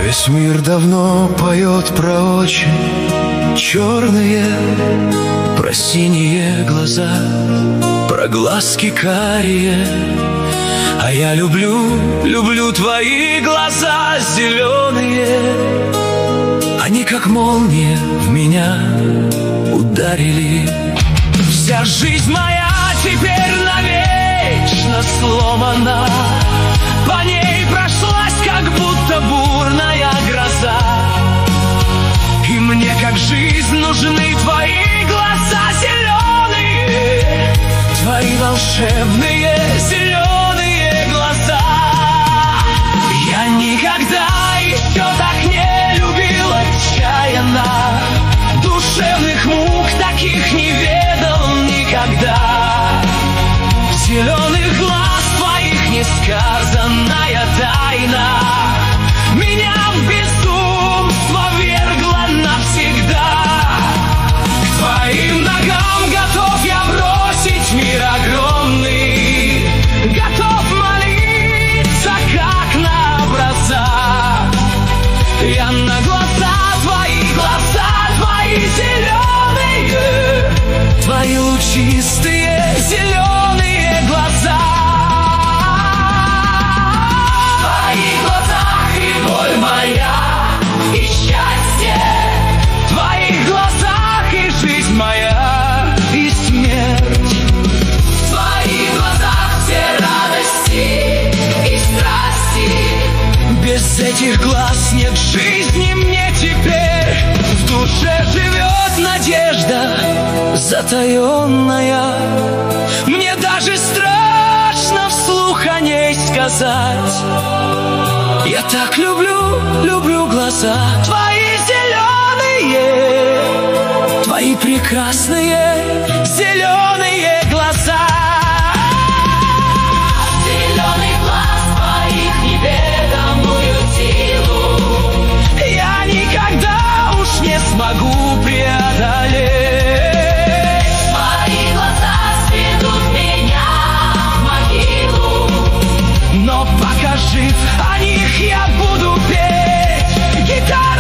Весь мир давно поет про очи черные, про синие глаза, про глазки карие. А я люблю твои глаза зеленые. Они как молния в меня ударили. Вся жизнь моя теперь навечно сломана. По ней прошлась как будто бурная гроза. И мне как жизнь нужны твои глаза зеленые, твои волшебные зеленые глаза. Я никогда еще так не любил отчаянно, душевных мук таких не ведал никогда. Зеленых глаз твоих несказанная тайна меня в безумство вергла навсегда. К твоим ногам готов я бросить мир огромный, готов молиться, как на образа. Я на глаза твои зеленые, твои лучистые зеленые глаза. В твоих глазах и боль моя, и счастье, в твоих глазах и жизнь моя, и смерть. В твоих глазах все радости и страсти. Без этих глаз нет жизни мне теперь. В душе живет надежда затаенная. Мне даже страшно вслух о ней сказать. Я так люблю глаза твои зеленые, твои прекрасные зеленые глаза. Зеленый глаз твоих неведомую силу я никогда уж не смогу преодолеть. Твои глаза сведут меня в могилу, но пока жив о них я буду петь. Гитара